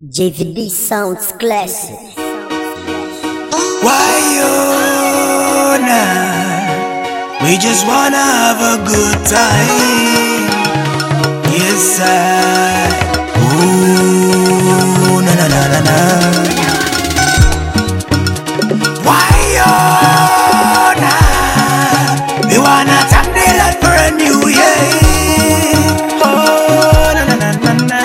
JVD sounds classic. Why you nah? We just wanna have a good time. Yes, I. Ooh, na na na na na. Why you nah? We wanna thank the Lord for a new year. Oh, na na na na na.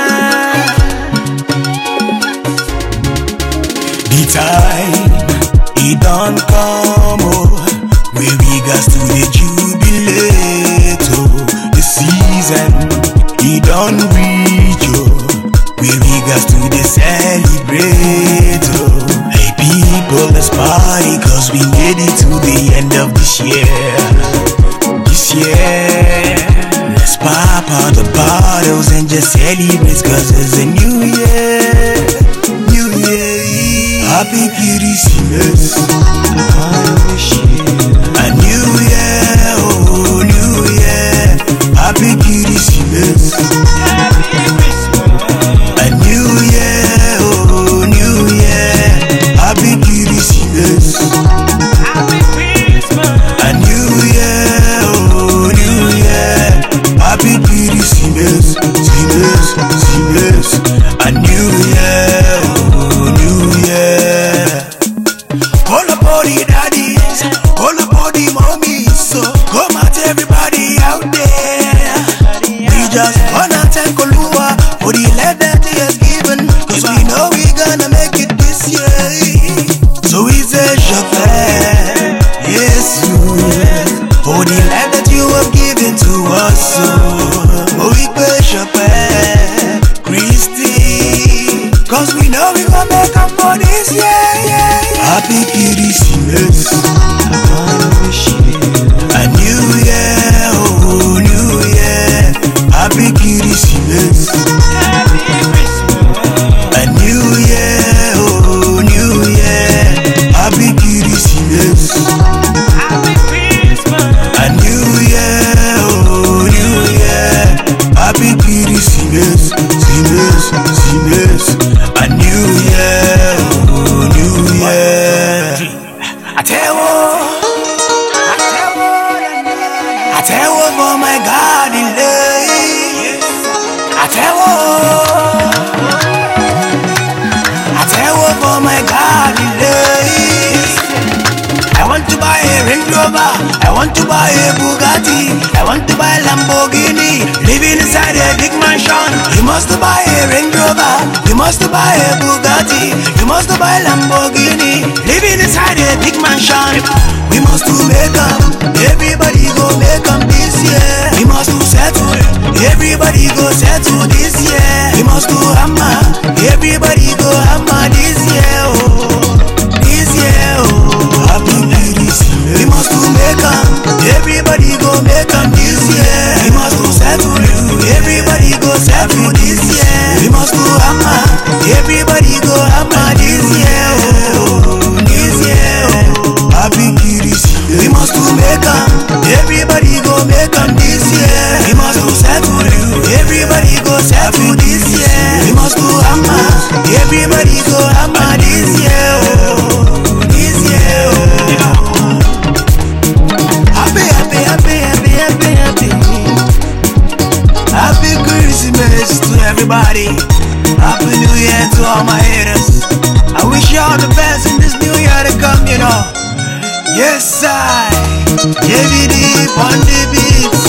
The time it don't come, oh, where we got to the jubilate, oh. The season it don't reach, oh, where we got to the celebrate, oh. Hey people, let's party, cause we made it to the end of this year. This year, let's pop out the bottles and just celebrate, cause it's a new year. New year. Happy Christmas, I wish you a new year, oh new year. Happy Christmas, a new year, oh new year. Happy Christmas, a new year, oh new year. Happy Christmas, Christmas, a new year, oh new year. All about the daddies, all about the mommies, so come out everybody out there. We just wanna thank Oluwa for the life that he has given, cause we know we gonna make it this year. So we say Shafar, yes, for the life that you have given to us. So we pay Shafar, Christy, cause we know we gonna make up for this year. Happy Christmas, I wish you a new year, oh new year. Happy Christmas, a new year, oh new year. Happy Christmas, a new year, oh new year. Happy Christmas, Christmas, a new year, oh new year. I tell you for my God delay. I tell you for my God delay. I want to buy a Range Rover, I want to buy a Bugatti, I want to buy a Lamborghini, living inside a big mansion. You must buy a Range Rover, you must buy a Bugatti, you must buy a Lamborghini, living inside a big mansion. We must make them, everybody go make them this year. We must settle, everybody go settle this year. We must hammer, everybody go hammer this year, oh, this year, oh. Happy Christmas. We must make them, everybody go make them this year. We must settle, everybody go settle this year. We must hammer, everybody go hammer this year, oh, this year, oh. Happy Christmas. We must make them, everybody go make them this year. We must settle, everybody go settle this year. We must hammer, everybody go hammer this year, oh, this year, oh. Happy, happy, happy, happy, happy, happy. Happy Christmas to everybody. Happy New Year to all my haters. I wish you all the best in this new year to come, you know. Yes, I, JVD on the beats.